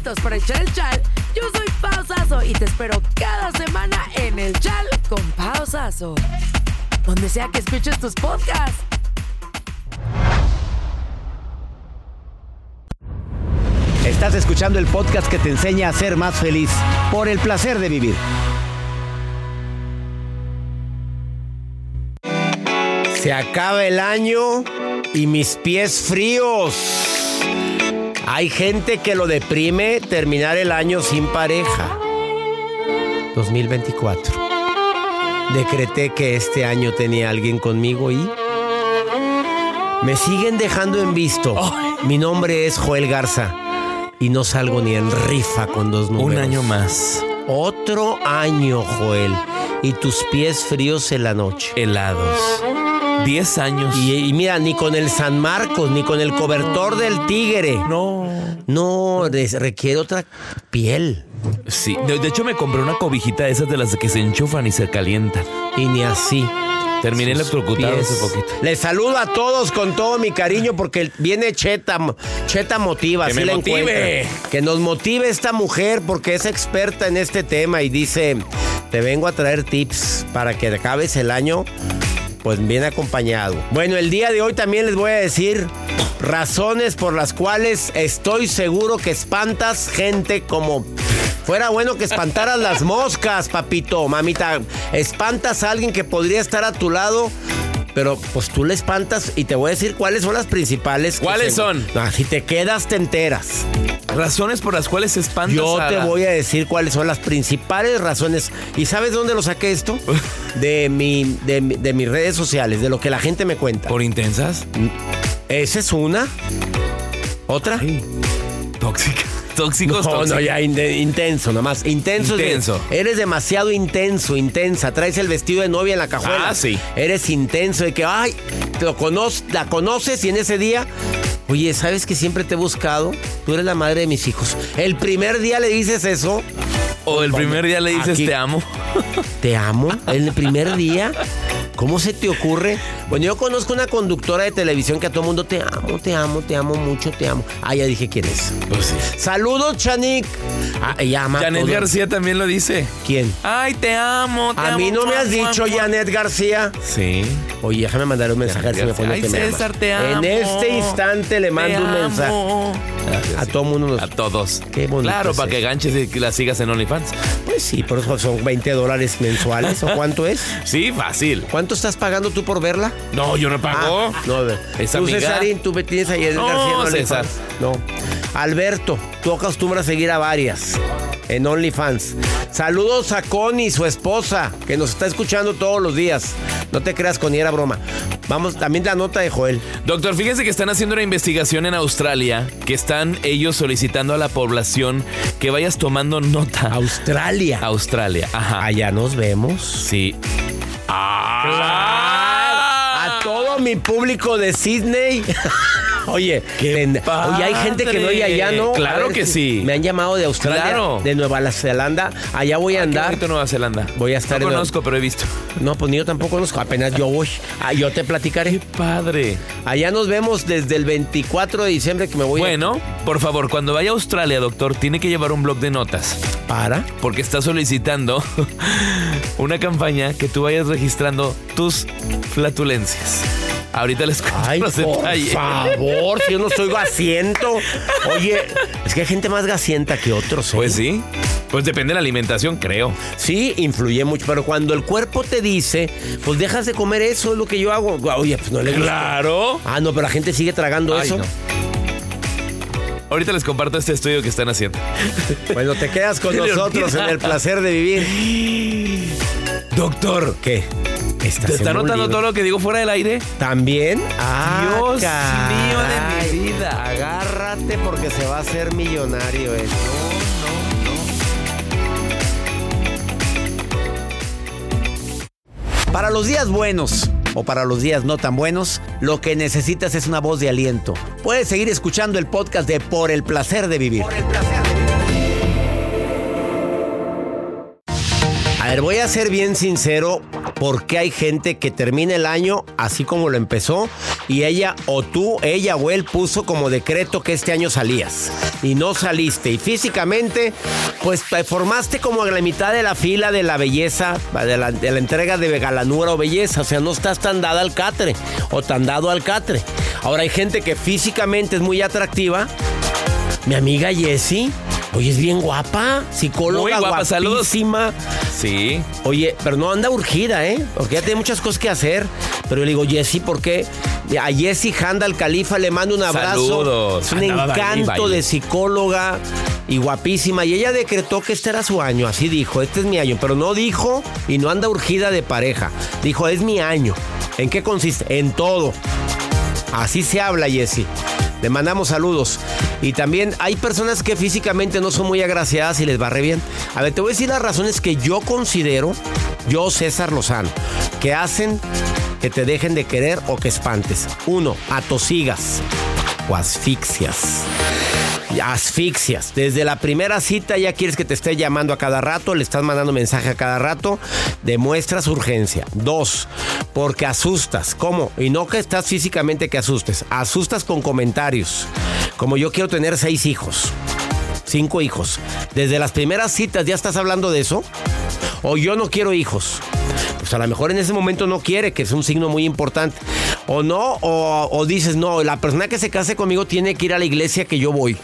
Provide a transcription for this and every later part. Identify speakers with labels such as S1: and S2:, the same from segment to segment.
S1: listos para echar el chal? Yo soy Pao Sasso y te espero cada semana en el Chal con Pao Sasso, donde sea que escuches tus podcasts.
S2: Estás escuchando el podcast que te enseña a ser más feliz, por el placer de vivir. Se acaba el año y mis pies fríos. Hay gente que lo deprime terminar el año sin pareja. 2024. Decreté que este año tenía alguien conmigo y me siguen dejando en visto. Mi nombre es Joel Garza y no salgo ni en rifa con 2 números.
S3: Un año más.
S2: Otro año, Joel. Y tus pies fríos en la noche.
S3: Helados. 10 años.
S2: Y mira, ni con el San Marcos, ni con el cobertor del tigre. No, requiere otra piel.
S3: Sí, de hecho me compré una cobijita de esas de las que se enchufan y se calientan.
S2: Y ni así.
S3: Terminé electrocutado hace poquito.
S2: Les saludo a todos con todo mi cariño porque viene Cheta Motiva.
S3: Que
S2: así
S3: me
S2: la
S3: motive.
S2: encuentra. Que nos motive esta mujer porque es experta en este tema y dice, te vengo a traer tips para que acabes el año pues bien acompañado. Bueno, el día de hoy también les voy a decir razones por las cuales estoy seguro que espantas gente como... Fuera bueno que espantaras las moscas, papito, mamita. Espantas a alguien que podría estar a tu lado, pero pues tú le espantas y te voy a decir cuáles son las principales.
S3: ¿Cuáles son?
S2: No, si te quedas, te enteras.
S3: Razones por las cuales espantas.
S2: Yo te voy a decir cuáles son las principales razones. ¿Y sabes dónde lo saqué esto? De mis redes sociales, de lo que la gente me cuenta.
S3: ¿Por intensas?
S2: Esa es una. ¿Otra?
S3: Ay, tóxicos.
S2: No, ya intenso, nomás. Intenso. Eres demasiado intensa. Traes el vestido de novia en la cajuela.
S3: Ah, sí.
S2: Eres intenso de que, la conoces y en ese día, oye, ¿sabes que siempre te he buscado? Tú eres la madre de mis hijos. El primer día le dices eso.
S3: O el primer día le dices
S2: aquí,
S3: te amo.
S2: ¿Te amo? ¿El primer día? ¿Cómo se te ocurre? Bueno, yo conozco una conductora de televisión que a todo mundo te amo mucho, te amo. Ah, ya dije quién es.
S3: Pues sí.
S2: Saludos, Chanik. Ella ama
S3: Janet
S2: todo.
S3: García también lo dice.
S2: ¿Quién?
S3: Ay, te amo.
S2: A mí no me has dicho Janet García.
S3: Sí.
S2: Oye, déjame mandar un mensaje.
S3: Janet García. Ay, César, te amo.
S2: En este instante le mando un mensaje.
S3: Gracias,
S2: a todo mundo.
S3: A todos.
S2: Qué bonito.
S3: Claro,
S2: es
S3: para que
S2: eso.
S3: ganches y que la sigas en OnlyFans.
S2: Pues sí, por eso son $20 mensuales. ¿O cuánto es?
S3: Sí, fácil.
S2: ¿Cuánto estás pagando tú por verla?
S3: No, yo no pago.
S2: No,
S3: Es
S2: tú,
S3: amiga.
S2: Cesarín, tú me tienes ahí en
S3: No,
S2: García en
S3: César.
S2: OnlyFans. No. Alberto, tú acostumbras a seguir a varias en OnlyFans. Saludos a Connie, su esposa, que nos está escuchando todos los días. No te creas, Connie, era broma. Vamos, también la nota de Joel.
S3: Doctor, fíjense que están haciendo una investigación en Australia, que están ellos solicitando a la población que vayas tomando nota.
S2: Australia.
S3: Ajá.
S2: Allá nos vemos.
S3: Sí.
S2: A todo mi público de Sydney. Oye, hay gente que no hay allá, ¿no?
S3: Claro que sí.
S2: Me han llamado de Australia,
S3: Claro.
S2: de Nueva Zelanda. Allá voy a andar.
S3: Qué bonito Nueva Zelanda.
S2: Voy a estar
S3: no
S2: en...
S3: conozco, pero he visto.
S2: No, pues ni yo tampoco conozco. Apenas yo voy. Yo te platicaré.
S3: Qué padre.
S2: Allá nos vemos desde el 24 de diciembre que me voy
S3: Bueno, por favor, cuando vaya a Australia, doctor, tiene que llevar un bloc de notas.
S2: ¿Para?
S3: Porque está solicitando una campaña que tú vayas registrando tus flatulencias. Ahorita les cuento
S2: Ay,
S3: los
S2: por
S3: detalles.
S2: favor, si yo no soy gasiento. Oye, es que hay gente más gasienta que otros, ¿eh?
S3: Pues sí. Pues depende de la alimentación, creo.
S2: Sí, influye mucho, pero cuando el cuerpo te dice, pues dejas de comer eso, es lo que yo hago. Oye, pues no le gusta.
S3: Claro.
S2: Ah, no, pero la gente sigue tragando
S3: Ay,
S2: eso.
S3: no. Ahorita les comparto este estudio que están haciendo.
S2: Bueno, te quedas con
S3: Se le
S2: nosotros
S3: olvida.
S2: en el placer de vivir.
S3: Doctor,
S2: ¿Qué?
S3: ¿te está notando todo lo que digo fuera del aire?
S2: ¿También?
S3: Dios mío de mi vida.
S2: Agárrate porque se va a hacer millonario esto. Para los días buenos o para los días no tan buenos, lo que necesitas es una voz de aliento. Puedes seguir escuchando el podcast de Por el Placer de Vivir. A ver, voy a ser bien sincero, porque hay gente que termina el año así como lo empezó y ella o él puso como decreto que este año salías y no saliste y físicamente pues te formaste como a la mitad de la fila de la belleza, de la entrega de galanura o belleza, o sea, no estás tan dada al catre o tan dado al catre. Ahora hay gente que físicamente es muy atractiva. Mi amiga Jessie, oye, es bien guapa, psicóloga,
S3: muy guapa,
S2: guapísima.
S3: Sí.
S2: Oye, pero no anda urgida, porque ya tiene muchas cosas que hacer. Pero yo le digo, Jessie, ¿por qué? A Jessie Handa, al Califa, le mando un abrazo.
S3: Saludos.
S2: Es un encanto de psicóloga y guapísima. Y ella decretó que este era su año, así dijo, este es mi año. Pero no dijo y no anda urgida de pareja. Dijo, es mi año. ¿En qué consiste? En todo. Así se habla, Jessie. Le mandamos saludos. Y también hay personas que físicamente no son muy agraciadas y les va re bien. A ver, te voy a decir las razones que yo considero, yo César Lozano, que hacen que te dejen de querer o que espantes. 1, atosigas o asfixias. Asfixias. Desde la primera cita ya quieres que te esté llamando a cada rato, le estás mandando mensaje a cada rato, demuestras urgencia. 2, porque asustas. ¿Cómo? Y no que estás físicamente que asustes. Asustas con comentarios. Como yo quiero tener 6 hijos, 5 hijos. Desde las primeras citas ya estás hablando de eso. O yo no quiero hijos. Pues a lo mejor en ese momento no quiere, que es un signo muy importante. O no, o dices, no, la persona que se case conmigo tiene que ir a la iglesia que yo voy.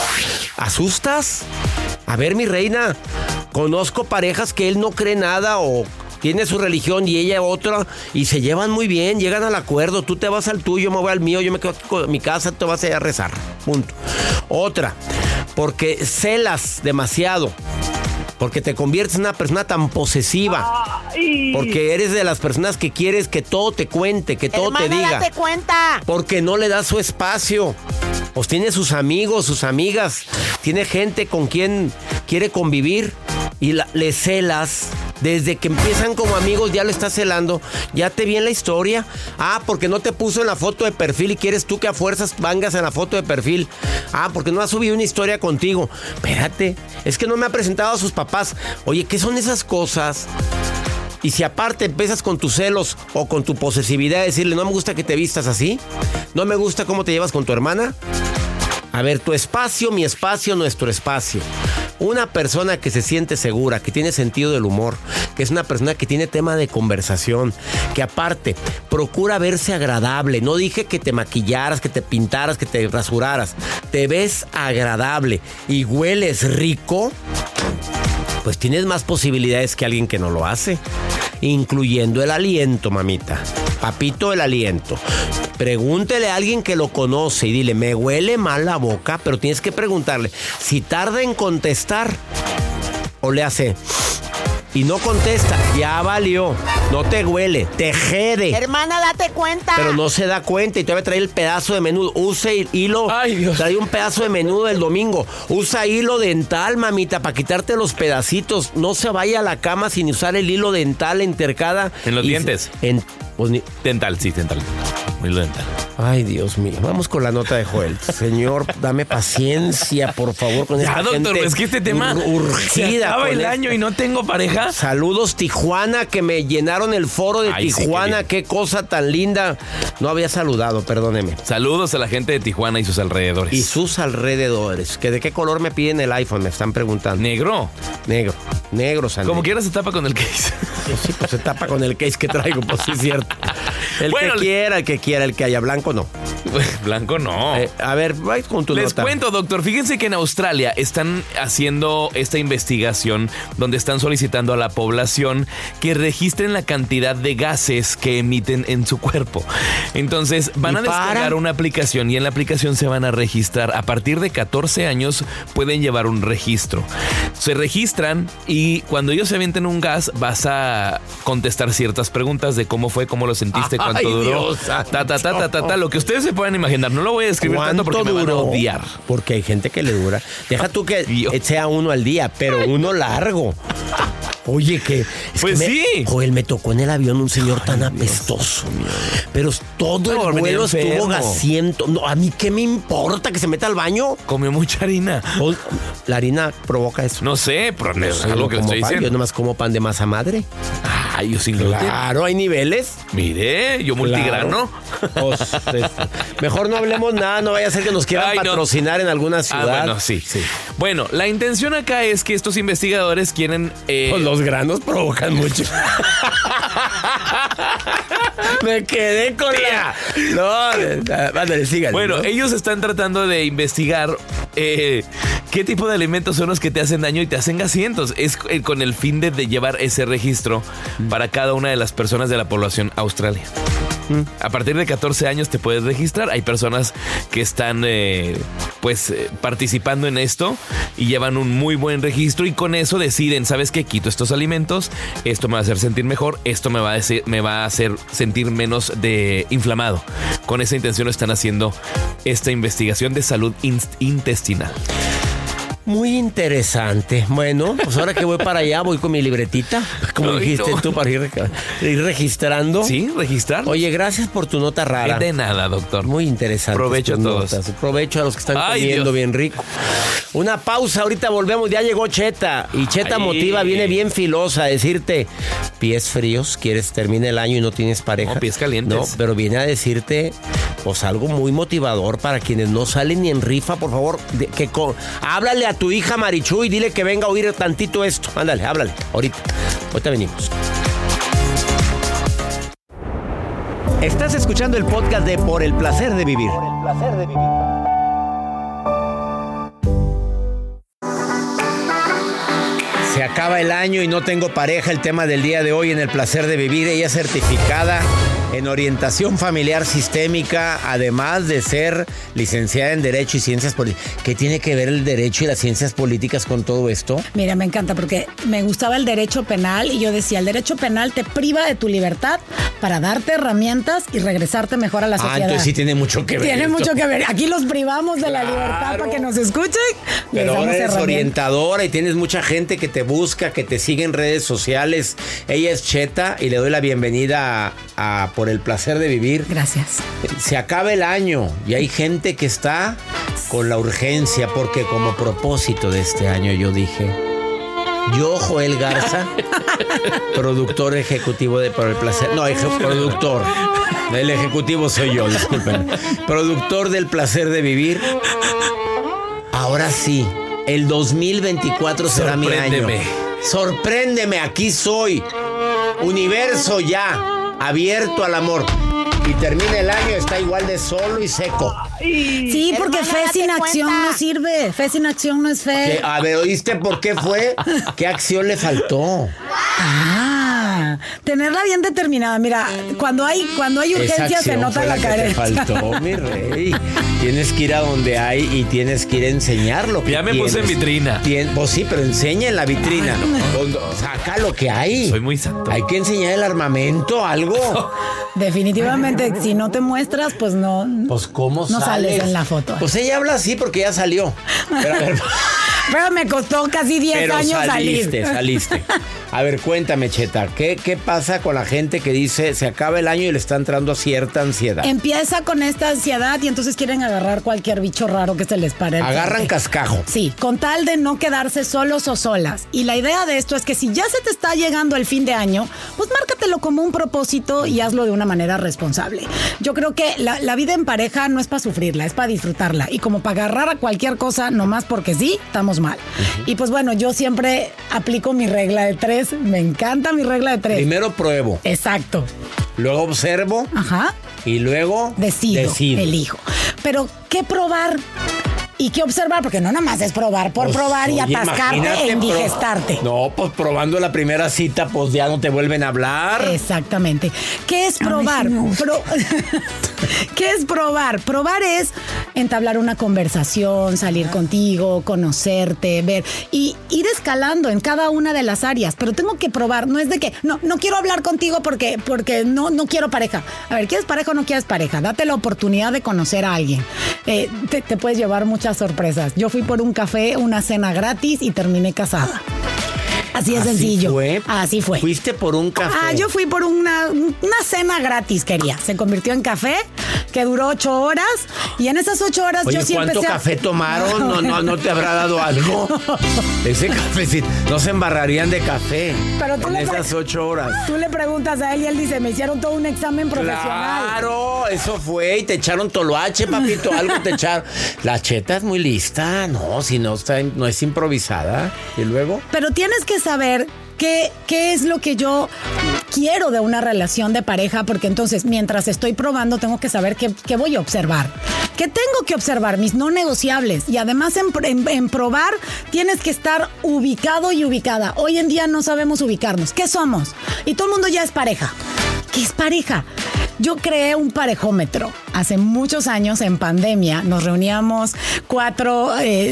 S2: ¿Asustas? A ver, mi reina, conozco parejas que él no cree nada o tiene su religión y ella otra y se llevan muy bien, llegan al acuerdo. Tú te vas al tuyo, me voy al mío, yo me quedo aquí con mi casa, te vas a ir a rezar. Punto. Otra, porque celas demasiado. Porque te conviertes en una persona tan posesiva. Ay. Porque eres de las personas que quieres que todo te cuente, que todo te diga.
S4: Date cuenta.
S2: Porque no le das su espacio. Pues tiene sus amigos, sus amigas. Tiene gente con quien quiere convivir. Y le celas. Desde que empiezan como amigos ya le estás celando. Ya te vi en la historia. Porque no te puso en la foto de perfil y quieres tú que a fuerzas vangas en la foto de perfil. Porque no ha subido una historia contigo. Espérate, es que no me ha presentado a sus papás. Oye, ¿qué son esas cosas? Y si aparte empiezas con tus celos o con tu posesividad de decirle, no me gusta que te vistas así, no me gusta cómo te llevas con tu hermana. A ver, tu espacio, mi espacio, nuestro espacio. Una persona que se siente segura, que tiene sentido del humor, que es una persona que tiene tema de conversación, que aparte procura verse agradable. No dije que te maquillaras, que te pintaras, que te rasuraras. Te ves agradable y hueles rico, pues tienes más posibilidades que alguien que no lo hace. Incluyendo el aliento, mamita. Papito, el aliento. Pregúntele a alguien que lo conoce y dile, me huele mal la boca, pero tienes que preguntarle. Si tarda en contestar o le hace y no contesta, ya valió. No te huele, te jede.
S4: Hermana, date cuenta.
S2: Pero no se da cuenta y te va a traer el pedazo de menudo. Use hilo.
S3: Ay, Dios.
S2: Trae un pedazo de menudo el domingo. Usa hilo dental, mamita, para quitarte los pedacitos. No se vaya a la cama sin usar el hilo dental entercada.
S3: En los dientes. Dental, sí, dental. Hilo dental.
S2: Ay, Dios mío. Vamos con la nota de Joel. Señor, dame paciencia, por favor, con esta
S3: doctor,
S2: gente
S3: es que este tema
S2: urgida.
S3: Se acaba el año y no tengo pareja.
S2: Saludos, Tijuana, que me llenaron el foro de Tijuana.
S3: Sí,
S2: qué cosa tan linda. No había saludado, perdóneme.
S3: Saludos a la gente de Tijuana y sus alrededores.
S2: Y sus alrededores. ¿De qué color me piden el iPhone? Me están preguntando.
S3: Negro.
S2: Negro, Sandy.
S3: Como quiera se tapa con el case.
S2: Sí, pues se tapa con el case que traigo, pues sí es cierto. El que quiera, el que haya. Blanco no.
S3: Blanco no.
S2: A ver, vais con tu
S3: Les
S2: nota.
S3: cuento, doctor. Fíjense que en Australia están haciendo esta investigación donde están solicitando a la población que registren la cantidad de gases que emiten en su cuerpo. Entonces van a descargar una aplicación y en la aplicación se van a registrar. A partir de 14 años pueden llevar un registro. Se registran y cuando ellos se avienten un gas vas a contestar ciertas preguntas de cómo fue, cómo lo sentiste, cuánto duró.
S2: Dios,
S3: lo que ustedes se puedan imaginar. No lo voy a describir tanto porque me van a odiar.
S2: Porque hay gente que le dura. Deja tú que sea uno al día, pero uno largo. Oye,
S3: pues sí.
S2: Joel, me tocó en el avión un señor tan apestoso. Pero todo el vuelo estuvo gasiento. No, a mí qué me importa que se meta al baño.
S3: Comió mucha harina.
S2: La harina provoca eso.
S3: No sé, pero es algo que le estoy diciendo.
S2: Yo nomás como pan de masa madre.
S3: Ay, yo sin gluten.
S2: Claro, hay niveles.
S3: Mire, yo multigrano.
S2: Pues, mejor no hablemos nada, no vaya a ser que nos quieran patrocinar en alguna ciudad.
S3: Bueno, sí. Bueno, la intención acá es que estos investigadores quieren...
S2: Pues los granos provocan mucho. Me quedé con la... No, ándale, síganle.
S3: Bueno,
S2: ¿no?
S3: ellos están tratando de investigar qué tipo de alimentos son los que te hacen daño y te hacen gasientos. Es con el fin de llevar ese registro para cada una de las personas de la población australia. A partir de 14 años te puedes registrar. Hay personas que están participando en esto y llevan un muy buen registro y con eso deciden, ¿sabes qué? Quito estos alimentos, esto me va a hacer sentir mejor, esto me va a hacer sentir menos inflamado. Con esa intención están haciendo esta investigación de salud intestinal.
S2: Muy interesante. Bueno, pues ahora que voy para allá, voy con mi libretita, como dijiste tú, para ir registrando.
S3: Sí, registrar.
S2: Oye, gracias por tu nota rara.
S3: De nada, doctor.
S2: Muy interesante.
S3: Provecho a todos.
S2: Notas. Provecho a los que están comiendo
S3: Dios.
S2: bien rico. Una pausa, ahorita volvemos. Ya llegó Cheta. Y Cheta Motiva viene bien filosa a decirte, pies fríos, quieres termina el año y no tienes pareja.
S3: No, pies calientes.
S2: No, pero viene a decirte, pues algo muy motivador para quienes no salen ni en rifa, por favor. Háblale a tu hija Marichu y dile que venga a oír tantito esto. Ándale, háblale. Ahorita venimos. Estás escuchando el podcast de Por el Placer de Vivir. Por el Placer de Vivir. Se acaba el año y no tengo pareja. El tema del día de hoy en El Placer de Vivir. Ella es certificada en orientación familiar sistémica, además de ser licenciada en Derecho y Ciencias Políticas. ¿Qué tiene que ver el Derecho y las Ciencias Políticas con todo esto?
S5: Mira, me encanta porque me gustaba el derecho penal y yo decía, el derecho penal te priva de tu libertad para darte herramientas y regresarte mejor a la sociedad.
S2: Entonces sí tiene mucho que ver.
S5: Tiene
S2: esto.
S5: mucho que ver. Aquí los privamos de la libertad para que nos escuchen.
S2: Pero
S5: les
S2: ahora
S5: damos
S2: eres orientadora y tienes mucha gente que te busca, que te sigue en redes sociales. Ella es Cheta y le doy la bienvenida a Por el Placer de Vivir.
S5: Gracias.
S2: Se acaba el año y hay gente que está con la urgencia porque como propósito de este año yo dije, yo Joel Garza, productor ejecutivo de Por el Placer, productor, el ejecutivo soy yo, disculpen, productor del Placer de Vivir, ahora sí, el 2024 será mi año. Sorpréndeme, aquí soy, universo ya. Abierto al amor. Y termina el año, está igual de solo y seco.
S5: Sí, porque
S4: hermana,
S5: fe sin
S4: date
S5: acción
S4: cuenta.
S5: no sirve. Fe sin acción no es fe.
S2: A ver, ¿oíste por qué fue? ¿Qué acción le faltó?
S5: Tenerla bien determinada. Mira, cuando hay urgencia se nota la carencia.
S2: Te faltó, mi rey. Tienes que ir a donde hay y tienes que ir a enseñar lo que
S3: Ya me puse en vitrina.
S2: Pues sí, pero enseña en la vitrina. Saca lo que hay.
S3: Soy muy santo.
S2: Hay que enseñar el armamento, algo.
S5: Definitivamente, si no te muestras, pues no.
S2: Pues ¿cómo
S5: no
S2: sales?
S5: sales en la foto.
S2: Pues ella habla así porque ya salió. Pero a ver.
S5: Pero me costó casi 10 años
S2: saliste. A ver, cuéntame, Cheta, ¿qué pasa con la gente que dice se acaba el año y le está entrando cierta ansiedad?
S5: Empieza con esta ansiedad y entonces quieren agarrar cualquier bicho raro que se les pare.
S2: Agarran cascajo.
S5: Sí, con tal de no quedarse solos o solas. Y la idea de esto es que si ya se te está llegando el fin de año, pues márcatelo como un propósito y hazlo de una manera responsable. Yo creo que la vida en pareja no es para sufrirla, es para disfrutarla. Y como para agarrar a cualquier cosa nomás porque sí, estamos mal. Y pues bueno, yo siempre aplico mi regla de 3. Me encanta mi regla de 3.
S2: Primero pruebo.
S5: Exacto.
S2: Luego observo.
S5: Ajá.
S2: Y luego
S5: Decido. Elijo. Pero, ¿qué probar? Y qué observar, porque no nada más es probar por
S2: Pues,
S5: probar y
S2: oye,
S5: atascarte
S2: imagínate,
S5: e indigestarte.
S2: No, pues probando la primera cita, pues ya no te vuelven a hablar.
S5: Exactamente. ¿Qué es probar? ¿Qué es probar? Probar es entablar una conversación, salir contigo, conocerte, ver y ir escalando en cada una de las áreas. Pero tengo que probar. No es de que no quiero hablar contigo porque no quiero pareja. A ver, ¿quieres pareja o no quieres pareja? Date la oportunidad de conocer a alguien. Te puedes llevar muchas sorpresas. Yo fui por un café, una cena gratis y terminé casada. Así de sencillo.
S2: Fue?
S5: Así fue.
S2: Fuiste por un café.
S5: Yo fui por una cena gratis, quería. Se convirtió en café, que duró 8 horas. Y en esas 8 horas
S2: Oye,
S5: yo sí empecé
S2: ¿cuánto café tomaron? ¿No te habrá dado algo? Ese cafecito, no se embarrarían de café.
S5: Pero tú
S2: en esas 8 horas.
S5: Tú le preguntas a él y él dice, me hicieron todo un examen profesional.
S2: Claro, eso fue. Y te echaron toloache, papito. Algo te echaron. La Cheta es muy lista. No, si no es improvisada. ¿Y luego?
S5: Pero tienes que saber qué es lo que yo quiero de una relación de pareja, porque entonces mientras estoy probando tengo que saber qué voy a observar. ¿Qué tengo que observar? Mis no negociables. Y además en probar tienes que estar ubicado y ubicada. Hoy en día no sabemos ubicarnos. ¿Qué somos? Y todo el mundo ya es pareja. ¿Qué es pareja? Yo creé un parejómetro. Hace muchos años, en pandemia, nos reuníamos 4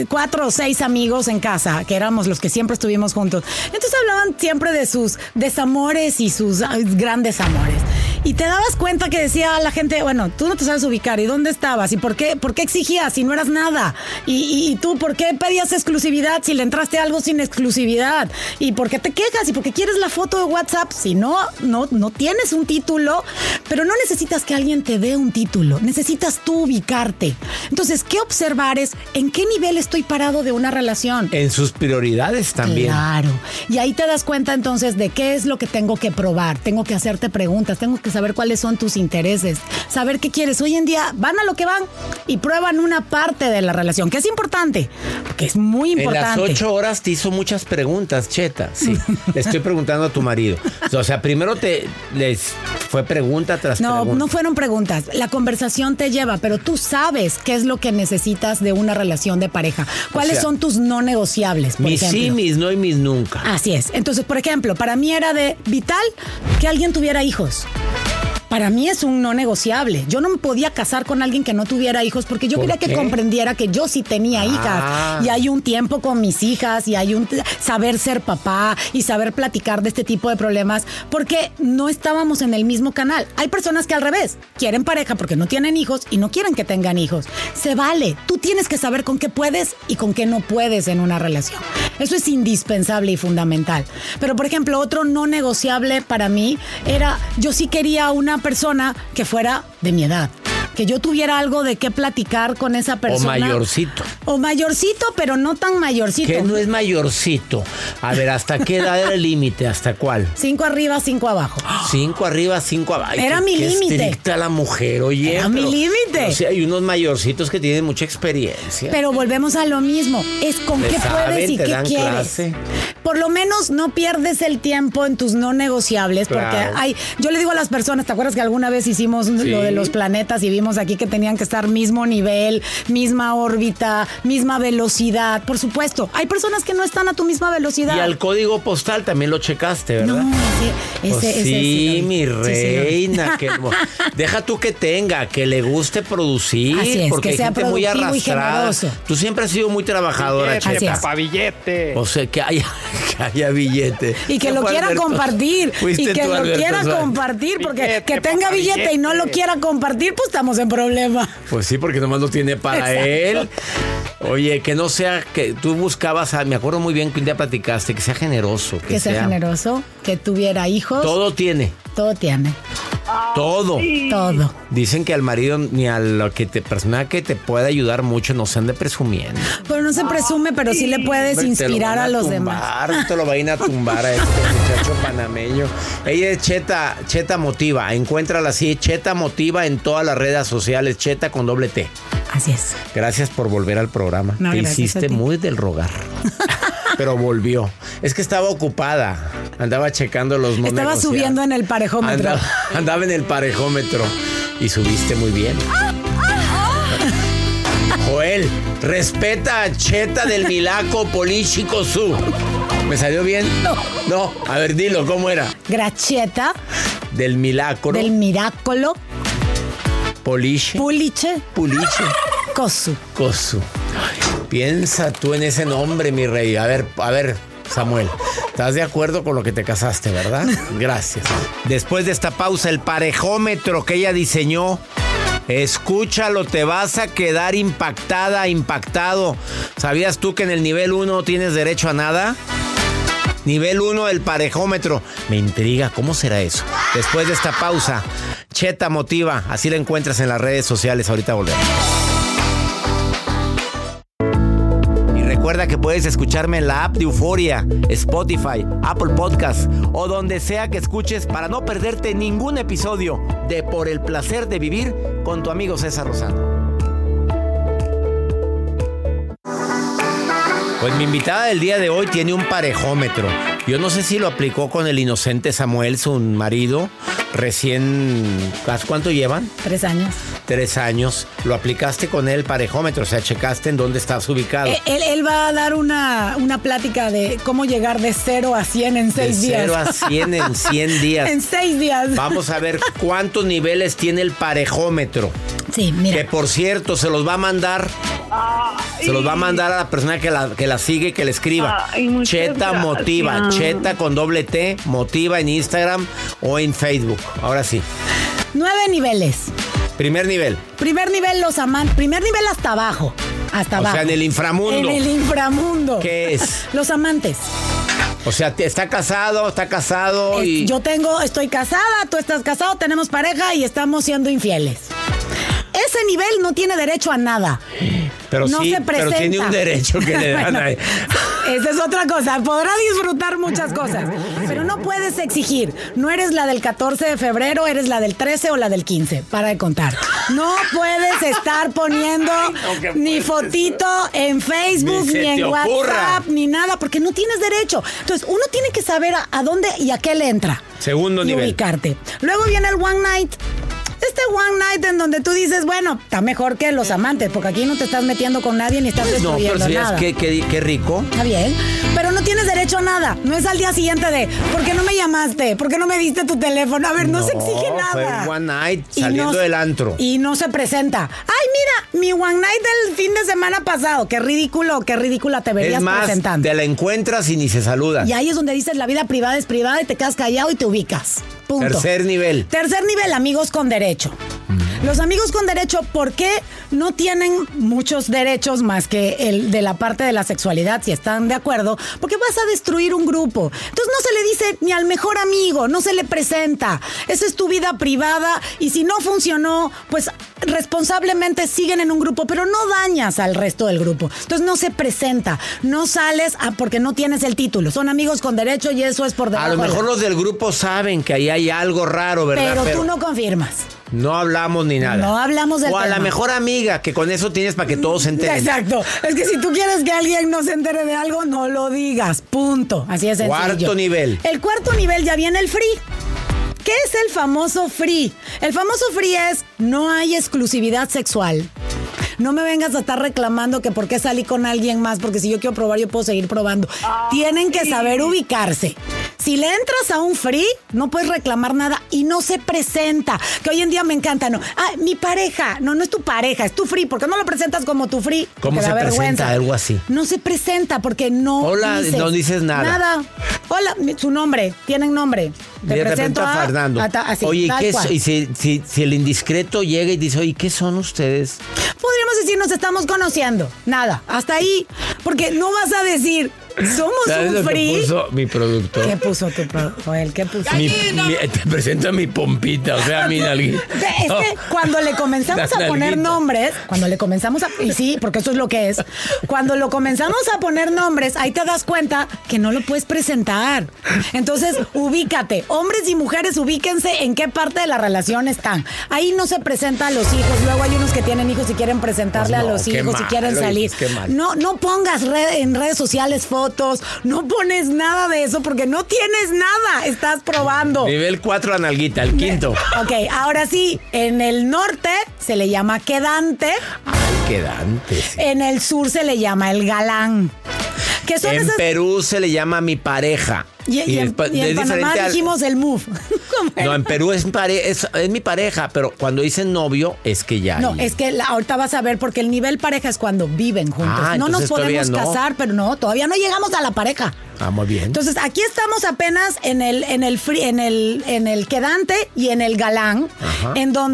S5: o 6 amigos en casa, que éramos los que siempre estuvimos juntos. Entonces hablaban siempre de sus desamores y sus grandes amores. Y te dabas cuenta que decía la gente, bueno, tú no te sabes ubicar, ¿y dónde estabas? ¿Y por qué exigías si no eras nada? ¿Y tú por qué pedías exclusividad si le entraste a algo sin exclusividad? ¿Y por qué te quejas? ¿Y por qué quieres la foto de WhatsApp? Si no tienes un título, pero no necesitas que alguien te dé un título, necesitas tú ubicarte. Entonces, ¿qué observar es en qué nivel estoy parado de una relación?
S2: En sus prioridades también.
S5: Claro. Y ahí te das cuenta entonces de qué es lo que tengo que probar. Tengo que hacerte preguntas, tengo que saber cuáles son tus intereses, saber qué quieres. Hoy en día van a lo que van y prueban una parte de la relación, que es importante, porque es muy importante.
S2: En las 8 horas te hizo muchas preguntas, Cheta. Sí, le estoy preguntando a tu marido. O sea, primero les fue pregunta tras pregunta.
S5: No fueron preguntas. La conversación te lleva, pero tú sabes qué es lo que necesitas de una relación de pareja. ¿Cuáles son tus no negociables, por
S2: mis
S5: ejemplo?
S2: Sí, mis no y mis nunca.
S5: Así es. Entonces, por ejemplo, para mí era de vital que alguien tuviera hijos. Para mí es un no negociable. Yo no me podía casar con alguien que no tuviera hijos porque yo quería que comprendiera que yo sí tenía hijas. Y hay un tiempo con mis hijas y hay un saber ser papá y saber platicar de este tipo de problemas porque no estábamos en el mismo canal. Hay personas que al revés, quieren pareja porque no tienen hijos y no quieren que tengan hijos. Se vale. Tú tienes que saber con qué puedes y con qué no puedes en una relación. Eso es indispensable y fundamental. Pero, por ejemplo, otro no negociable para mí era, yo sí quería una persona que fuera de mi edad. Que yo tuviera algo de qué platicar con esa persona. O mayorcito, pero no tan mayorcito.
S2: ¿Qué no es mayorcito? A ver, ¿hasta qué edad era el límite? ¿Hasta cuál?
S5: 5 arriba, 5 abajo.
S2: 5 arriba, 5 abajo.
S5: Era mi límite.
S2: Qué estricta la mujer, oye.
S5: Era mi límite.
S2: O sea, hay unos mayorcitos que tienen mucha experiencia.
S5: Pero volvemos a lo mismo. Es con qué puedes y qué quieres. Clase. Por lo menos no pierdes el tiempo en tus no negociables. Claro. Porque yo le digo a las personas, ¿te acuerdas que alguna vez hicimos lo de los planetas y vimos aquí que tenían que estar mismo nivel, misma órbita, misma velocidad? Por supuesto, hay personas que no están a tu misma velocidad.
S2: Y al código postal también lo checaste, ¿verdad?
S5: No, ese
S2: mi reina.
S5: Sí,
S2: deja tú que tenga, que le guste producir.
S5: Así es,
S2: porque
S5: que sea
S2: hay gente muy arrastrada. Tú siempre has sido muy trabajadora, Cheta.
S6: Papá, billete.
S2: O sea, que haya billete.
S5: Y que lo quiera compartir. Y que lo quiera compartir, porque
S6: billete,
S5: que tenga billete y no lo quiera compartir, pues estamos en problema.
S2: Pues sí, porque nomás lo tiene para él. Oye, que no sea, que tú buscabas, me acuerdo muy bien que un día platicaste, que sea generoso.
S5: Que sea generoso, que tuviera hijos.
S2: Todo tiene.
S5: Todo tiene.
S2: Todo.
S5: Todo.
S2: Dicen que al marido ni a la persona que te pueda ayudar mucho no se ande presumiendo.
S5: Pero no se presume, pero sí le puedes inspirar a los demás.
S2: Te lo vayan a tumbar a este muchacho panameño. Ella es Cheta Motiva. Encuéntrala así, Cheta Motiva en todas las redes sociales, Cheta con doble T.
S5: Así es.
S2: Gracias por volver al programa.
S5: No,
S2: te hiciste muy del rogar. Pero volvió. Es que estaba ocupada. Andaba checando los no
S5: Estaba
S2: negociables.
S5: Subiendo en el parejómetro.
S2: Andaba en el parejómetro. Y subiste muy bien. Joel, respeta a Cheta del Milaco Políchico Su. ¿Me salió bien? No. A ver, dilo, ¿cómo era?
S5: Gracieta.
S2: Del Milacro.
S5: Del Miracolo.
S2: Puliche.
S5: Cosu.
S2: Piensa tú en ese nombre, mi rey. A ver, Samuel, ¿estás de acuerdo con lo que te casaste, verdad? Gracias. Después de esta pausa, el parejómetro que ella diseñó. Escúchalo, te vas a quedar impactado. ¿Sabías tú que en el nivel 1 no tienes derecho a nada? Nivel 1 del parejómetro. Me intriga, ¿cómo será eso? Después de esta pausa, Cheta Motiva, así la encuentras en las redes sociales. Ahorita volvemos. Recuerda que puedes escucharme en la app de Euforia, Spotify, Apple Podcast o donde sea que escuches para no perderte ningún episodio de Por el Placer de Vivir con tu amigo César Lozano. Pues mi invitada del día de hoy tiene un parejómetro. Yo no sé si lo aplicó con el inocente Samuel, su marido, recién... ¿Cuánto llevan?
S5: 3 años.
S2: 3 años. Lo aplicaste con él, parejómetro, o sea, checaste en dónde estás ubicado.
S5: Él va a dar una plática de cómo llegar de 0 a 100 en 6 días.
S2: De 0 a 100 en 100 días.
S5: En 6 días.
S2: Vamos a ver cuántos niveles tiene el parejómetro.
S5: Sí, mira.
S2: Que por cierto, se los va a mandar... Se los va a mandar a la persona que la sigue y que le escriba. Cheta Motiva. Cheta con doble T, Motiva en Instagram o en Facebook. Ahora sí.
S5: 9 niveles.
S2: Primer nivel.
S5: Primer nivel, los amantes. Primer nivel hasta abajo. Hasta abajo.
S2: O sea, en el inframundo.
S5: En el inframundo.
S2: ¿Qué es?
S5: Los amantes.
S2: O sea, está casado y...
S5: Estoy casada, tú estás casado, tenemos pareja y estamos siendo infieles. Ese nivel no tiene derecho a nada.
S2: Pero
S5: no
S2: sí,
S5: se presenta.
S2: pero tiene un derecho que le dan a él.
S5: Esa es otra cosa. Podrá disfrutar muchas cosas, pero no puedes exigir. No eres la del 14 de febrero, eres la del 13 o la del 15. Para de contar. No puedes estar poniendo ni fotito en Facebook, ni en WhatsApp, ni nada, porque no tienes derecho. Entonces, uno tiene que saber a dónde y a qué le entra.
S2: Segundo nivel.
S5: Ubicarte. Luego viene el one night. Este one night en donde tú dices, bueno, está mejor que los amantes, porque aquí no te estás metiendo con nadie ni estás destruyendo
S2: pero si
S5: nada.
S2: Qué rico.
S5: Está bien, pero no tienes derecho a nada. No es al día siguiente de, ¿por qué no me llamaste? ¿Por qué no me diste tu teléfono? A ver, no se exige nada.
S2: Fue one night saliendo del antro.
S5: Y no se presenta. Ay, mira, mi one night del fin de semana pasado. Qué ridícula te verías presentando.
S2: Te la encuentras y ni se saluda.
S5: Y ahí es donde dices, la vida privada es privada y te quedas callado y te ubicas. Punto.
S2: Tercer nivel, amigos
S5: con derecho. Los amigos con derecho, ¿por qué no tienen muchos derechos más que el de la parte de la sexualidad, si están de acuerdo? Porque vas a destruir un grupo. Entonces no se le dice ni al mejor amigo, no se le presenta. Esa es tu vida privada y si no funcionó, pues responsablemente siguen en un grupo, pero no dañas al resto del grupo. Entonces no se presenta, no sales porque no tienes el título. Son amigos con derecho y eso es por debajo.
S2: A lo mejor los del grupo saben que ahí hay algo raro, ¿verdad?
S5: Pero tú no confirmas.
S2: No hablamos ni nada.
S5: No hablamos del
S2: tema. O a la mejor amiga, que con eso tienes para que todos se enteren.
S5: Exacto. Es que si tú quieres que alguien no se entere de algo, no lo digas. Punto. Así es sencillo.
S2: Cuarto nivel.
S5: El cuarto nivel ya viene el free. ¿Qué es el famoso free? El famoso free es no hay exclusividad sexual. No me vengas a estar reclamando que por qué salí con alguien más, porque si yo quiero probar, yo puedo seguir probando. Tienen que saber ubicarse. Si le entras a un free, no puedes reclamar nada y no se presenta. Que hoy en día me encanta, ¿no? Mi pareja. No es tu pareja, es tu free. ¿Por qué no lo presentas como tu free?
S2: ¿Cómo se presenta? Algo así.
S5: No se presenta porque no
S2: Hola, no dices nada.
S5: Nada. Hola, su nombre. Tienen nombre. Te presento a
S2: Fernando.
S5: Así,
S2: oye, ¿qué es? Y si el indiscreto llega y dice, oye, ¿qué son ustedes?
S5: Podríamos decir, nos estamos conociendo. Nada, hasta ahí. Porque no vas a decir, somos un free.
S2: ¿Qué puso mi productor?
S5: ¿Qué puso tu productor? Joel, ¿qué puso?
S2: Te presento a mi pompita, o sea, mi nalguita.
S5: Es que cuando le comenzamos a poner nombres, y sí, porque eso es lo que es, cuando lo comenzamos a poner nombres, ahí te das cuenta que no lo puedes presentar. Entonces, ubícate. Hombres y mujeres, ubíquense en qué parte de la relación están. Ahí no se presenta a los hijos. Luego hay unos que tienen hijos y quieren presentarle a los hijos y quieren salir. No pongas en redes sociales fotos, no pones nada de eso porque no tienes nada. Estás probando.
S2: Nivel 4 a nalguita, el quinto.
S5: Ok, ahora sí, en el norte se le llama quedante.
S2: Quedante. Sí.
S5: En el sur se le llama el galán.
S2: En Perú se le llama mi pareja.
S5: Y en Panamá dijimos el move.
S2: No, en Perú es mi pareja, pero cuando dicen novio es que ya.
S5: No, es que ahorita vas a ver, porque el nivel pareja es cuando viven juntos. No nos podemos casar, pero no, todavía no llegamos a la pareja.
S2: Muy bien.
S5: Entonces, aquí estamos apenas en el quedante y en el galán, en donde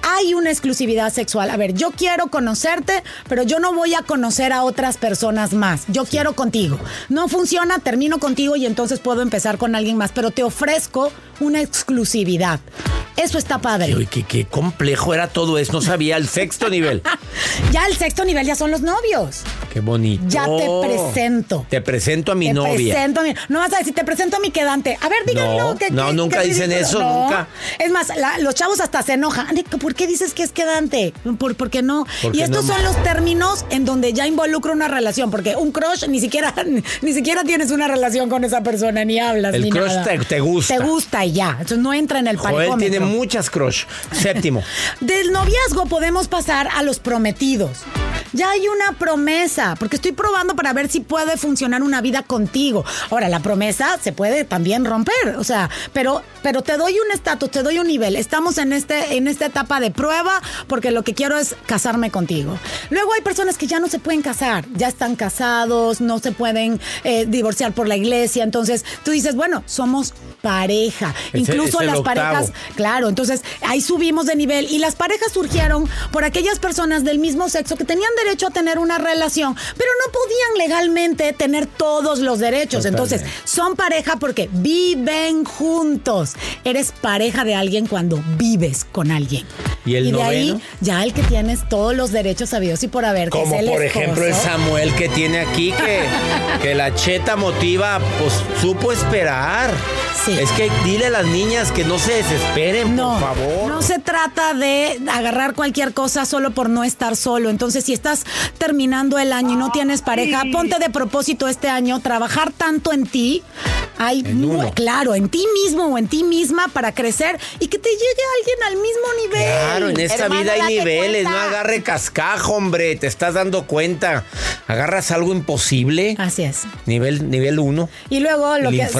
S5: hay una exclusividad sexual. A ver, yo quiero conocerte, pero yo no voy a conocer a otras personas más. Yo quiero contigo. No funciona, termino contigo y entonces puedo empezar con alguien más, pero te ofrezco una exclusividad. Eso está padre.
S2: Uy, qué complejo era todo eso. No sabía el sexto nivel.
S5: Ya el sexto nivel ya son los novios.
S2: Qué bonito.
S5: Ya te presento.
S2: Te presento a mi novia.
S5: No vas a decir, te presento a mi quedante. A ver, díganlo.
S2: No, nunca dicen eso,
S5: no.
S2: nunca.
S5: Es más, los chavos hasta se enojan. ¿Por qué dices que es quedante? ¿Por qué no? Y estos son los términos en donde ya involucra una relación, porque un crush ni siquiera tienes una relación con esa persona, ni hablas,
S2: el
S5: ni
S2: crush
S5: nada.
S2: Te gusta.
S5: Te gusta y ya. Entonces no entra en el parecómetro.
S2: Joel tiene muchas crush. Séptimo.
S5: Del noviazgo podemos pasar a los prometidos. Ya hay una promesa, porque estoy probando para ver si puede funcionar una vida contigo. Ahora, la promesa se puede también romper, o sea, pero te doy un estatus, te doy un nivel. Estamos en esta etapa de prueba porque lo que quiero es casarme contigo. Luego hay personas que ya no se pueden casar, ya están casados, no se pueden divorciar por la iglesia. Entonces, tú dices, bueno, somos pareja. Incluso las parejas, claro, entonces ahí subimos de nivel y las parejas surgieron por aquellas personas del mismo sexo que tenían derecho a tener una relación, pero no podían legalmente tener todos los derechos. Totalmente. Entonces, son pareja porque viven juntos. Eres pareja de alguien cuando vives con alguien.
S2: Y el
S5: de
S2: noveno,
S5: ahí ya el que tienes todos los derechos sabidos y por haber,
S2: como
S5: que es el
S2: por
S5: esposo.
S2: ejemplo el Samuel que tiene aquí que la cheta motiva, pues supo esperar.
S5: Sí.
S2: Es que dile a las niñas que no se desesperen, por favor.
S5: No se trata de agarrar cualquier cosa solo por no estar solo. Entonces, si estás terminando el año y no tienes pareja, ponte de propósito este año trabajar tanto en ti, claro, en ti mismo o en ti misma para crecer y que te llegue alguien al mismo nivel.
S2: Claro, en esta
S4: Hermano,
S2: vida hay
S4: date
S2: niveles,
S4: cuenta.
S2: no agarre cascajo, hombre, te estás dando cuenta. Agarras algo imposible.
S5: Así es.
S2: Nivel 1.
S5: Y luego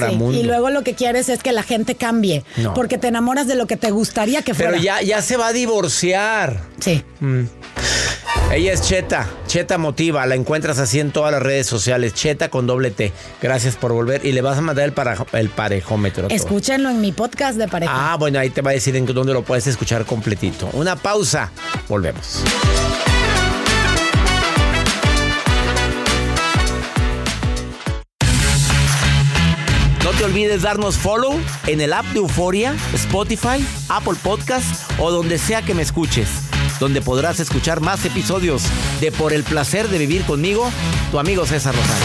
S5: lo que quieres es que la gente cambie,
S2: No.
S5: porque te enamoras de lo que te gustaría que fuera.
S2: Pero ya se va a divorciar.
S5: Sí.
S2: Ella es Cheta Motiva, la encuentras así en todas las redes sociales, Cheta con doble T. Gracias por volver y le vas a mandar el parejómetro.
S5: Escúchenlo en mi podcast de pareja.
S2: Ah, bueno, ahí te va a decir en dónde lo puedes escuchar completito. Una pausa, volvemos. No te olvides darnos follow en el app de Euforia, Spotify, Apple Podcast o donde sea que me escuches, donde podrás escuchar más episodios de Por el placer de vivir conmigo, tu amigo César Lozano.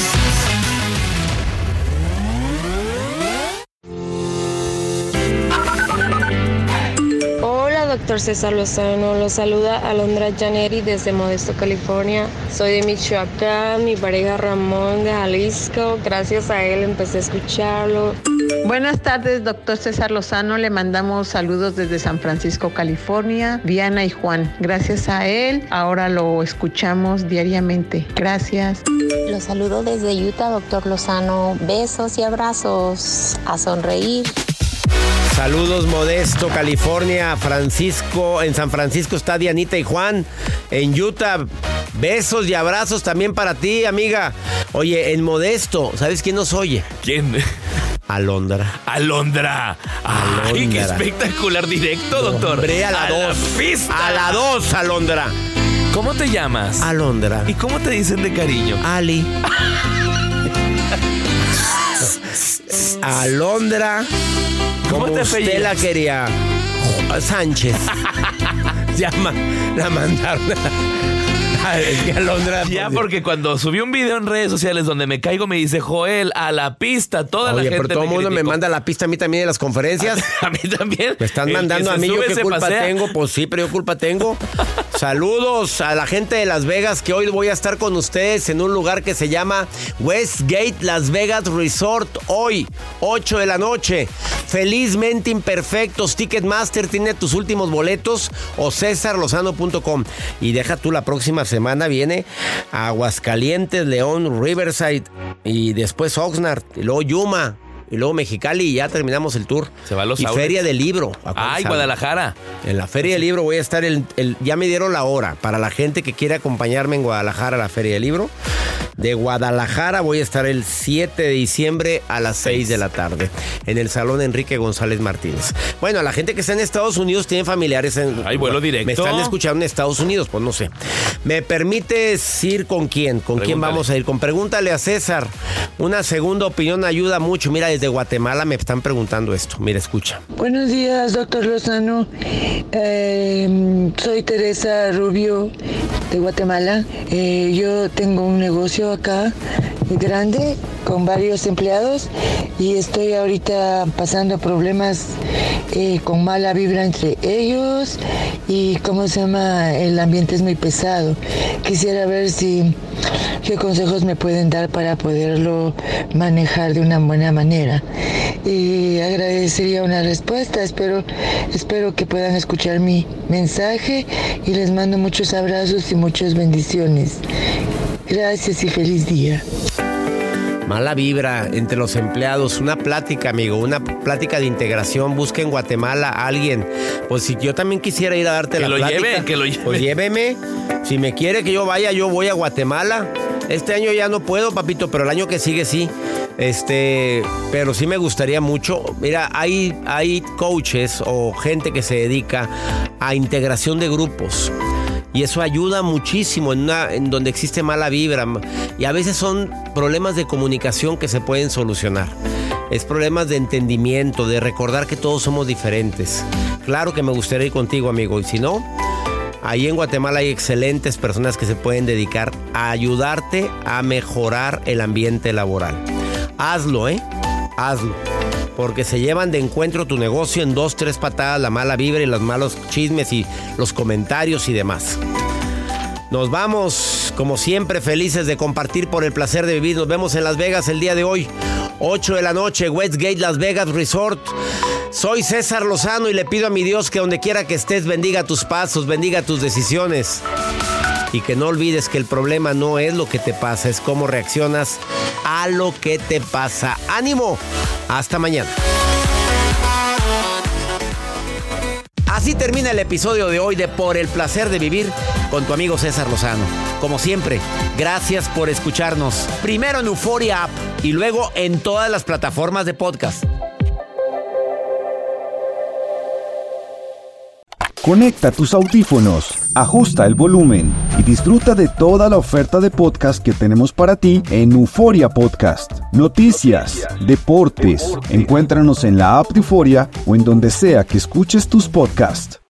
S6: Hola, doctor César Lozano. Los saluda Alondra Janeri desde Modesto, California. Soy de Michoacán, mi pareja Ramón de Jalisco. Gracias a él empecé a escucharlo.
S7: Buenas tardes, doctor César Lozano. Le mandamos saludos desde San Francisco, California, Diana y Juan. Gracias a él, ahora lo escuchamos diariamente. Gracias.
S8: Los saludo desde Utah, doctor Lozano. Besos y abrazos. A sonreír.
S2: Saludos, Modesto, California, Francisco. En San Francisco está Dianita y Juan. En Utah, besos y abrazos también para ti, amiga. Oye, en Modesto, ¿sabes quién nos oye?
S3: ¿Quién?
S2: Alondra.
S3: Alondra. Ay, qué espectacular directo, doctor.
S2: Hombre, a la 2.
S3: pista.
S2: A la 2, Alondra.
S3: ¿Cómo te llamas?
S2: Alondra.
S3: ¿Y cómo te dicen de cariño?
S2: Ali. Alondra.
S3: ¿Cómo
S2: como
S3: te
S2: usted
S3: apellidas?
S2: la quería. Sánchez. La mandaron. Es que Alondra.
S3: Ya, porque cuando subí un video en redes sociales donde me caigo, me dice Joel, a la pista, toda la
S2: Oye,
S3: gente
S2: pero todo el mundo me
S3: criticó.
S2: manda la pista a mí también en las conferencias.
S3: A mí también.
S2: Me están
S3: El que
S2: mandando
S3: se
S2: a mí, yo
S3: sube
S2: qué
S3: se
S2: culpa
S3: pasea.
S2: tengo. Pues sí, pero yo culpa tengo. Saludos a la gente de Las Vegas, que hoy voy a estar con ustedes en un lugar que se llama Westgate Las Vegas Resort. Hoy, 8 de la noche. Felizmente Imperfectos. Ticketmaster tiene tus últimos boletos o cesarlozano.com. Y deja tú, la próxima semana viene a Aguascalientes, León, Riverside y después Oxnard y luego Yuma. Y luego Mexicali y ya terminamos el tour.
S3: Se va a los
S2: y
S3: outlets.
S2: Feria del Libro.
S3: Ay, Guadalajara.
S2: En la Feria del Libro voy a estar ya me dieron la hora para la gente que quiere acompañarme en Guadalajara a la Feria del Libro. de Guadalajara. Voy a estar el 7 de diciembre a las 6 de la tarde en el Salón Enrique González Martínez. Bueno, a la gente que está en Estados Unidos tiene familiares
S3: Hay vuelo directo.
S2: Me están escuchando en Estados Unidos, pues no sé. ¿Me permites ir con quién? ¿Con quién vamos a ir? Pregúntale a César. Una segunda opinión ayuda mucho. Mira, desde Guatemala me están preguntando esto. Mira, escucha.
S9: Buenos días, doctor Lozano. Soy Teresa Rubio de Guatemala. Yo tengo un negocio acá grande con varios empleados y estoy ahorita pasando problemas con mala vibra entre ellos y el ambiente es muy pesado. Quisiera ver qué consejos me pueden dar para poderlo manejar de una buena manera. Y agradecería una respuesta. Espero que puedan escuchar mi mensaje y les mando muchos abrazos y muchas bendiciones. Gracias y feliz día.
S2: Mala vibra entre los empleados, una plática, amigo, una plática de integración. Busca en Guatemala a alguien. Pues si yo también quisiera ir a darte la plática.
S3: Que lo lleve.
S2: Pues lléveme. Si me quiere que yo vaya, yo voy a Guatemala. Este año ya no puedo, papito, pero el año que sigue sí. Pero sí me gustaría mucho. Mira, hay coaches o gente que se dedica a integración de grupos. Y eso ayuda muchísimo en donde existe mala vibra. Y a veces son problemas de comunicación que se pueden solucionar. Es problemas de entendimiento, de recordar que todos somos diferentes. Claro que me gustaría ir contigo, amigo. Y si no, ahí en Guatemala hay excelentes personas que se pueden dedicar a ayudarte a mejorar el ambiente laboral. Hazlo, hazlo. Porque se llevan de encuentro tu negocio en 2-3 patadas, la mala vibra y los malos chismes y los comentarios y demás. Nos vamos, como siempre, felices de compartir por el placer de vivir. Nos vemos en Las Vegas el día de hoy, 8 de la noche, Westgate Las Vegas Resort. Soy César Lozano y le pido a mi Dios que donde quiera que estés bendiga tus pasos, bendiga tus decisiones. Y que no olvides que el problema no es lo que te pasa, es cómo reaccionas a lo que te pasa. ¡Ánimo! Hasta mañana. Así termina el episodio de hoy de Por el Placer de Vivir con tu amigo César Lozano. Como siempre, gracias por escucharnos. Primero en Euforia App y luego en todas las plataformas de podcast.
S10: Conecta tus audífonos, ajusta el volumen y disfruta de toda la oferta de podcast que tenemos para ti en Euforia Podcast. Noticias, deportes, encuéntranos en la app de Euforia o en donde sea que escuches tus podcasts.